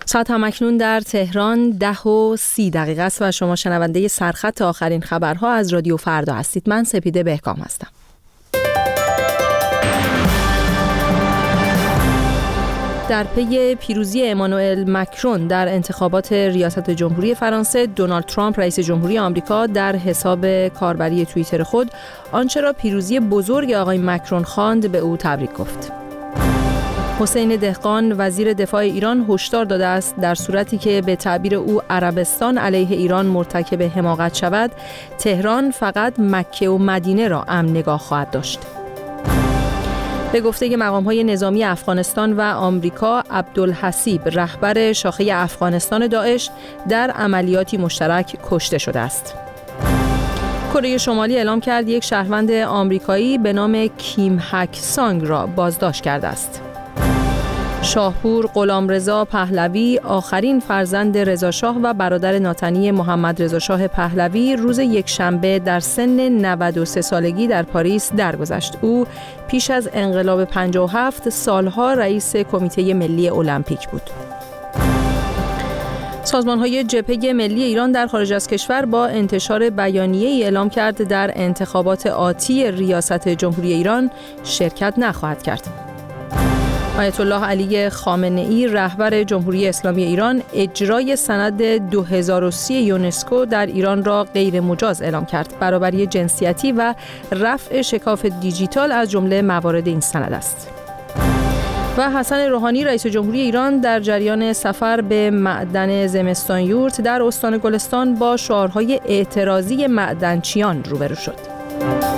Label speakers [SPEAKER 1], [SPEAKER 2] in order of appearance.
[SPEAKER 1] ساعت همکنون در تهران 10:30 است و شما شنونده سرخط آخرین خبرها از رادیو فردا هستید. من سپیده بهکام هستم. در پی پیروزی امانوئل مکرون در انتخابات ریاست جمهوری فرانسه، دونالد ترامپ رئیس جمهوری آمریکا در حساب کاربری توییتر خود آنچه را پیروزی بزرگ آقای مکرون خواند به او تبریک گفت. حسین دهقان وزیر دفاع ایران هشدار داده است در صورتی که به تعبیر او عربستان علیه ایران مرتکب حماقت شود، تهران فقط مکه و مدینه را امن نگاه خواهد داشت. به گفته مقام‌های نظامی افغانستان و آمریکا، عبدالحسیب رهبر شاخه افغانستان داعش در عملیاتی مشترک کشته شده است. کره شمالی اعلام کرد یک شهروند آمریکایی به نام کیم هک سانگ را بازداشت کرده است. شاهپور غلامرضا پهلوی، آخرین فرزند رضاشاه و برادر ناتنی محمد رضاشاه پهلوی، روز یکشنبه در سن 93 سالگی در پاریس درگذشت. او پیش از انقلاب 57 سالها رئیس کمیته ملی المپیک بود. سازمان‌های جبهه ملی ایران در خارج از کشور با انتشار بیانیه‌ای اعلام کرد در انتخابات آتی ریاست جمهوری ایران شرکت نخواهد کرد. آیت الله علی خامنه‌ای رهبر جمهوری اسلامی ایران اجرای سند 2030 یونسکو در ایران را غیر مجاز اعلام کرد. برابری جنسیتی و رفع شکاف دیجیتال از جمله موارد این سند است. و حسن روحانی رئیس جمهوری ایران در جریان سفر به معدن زمستان یورت در استان گلستان با شعارهای اعتراضی معدنچیان روبرو شد.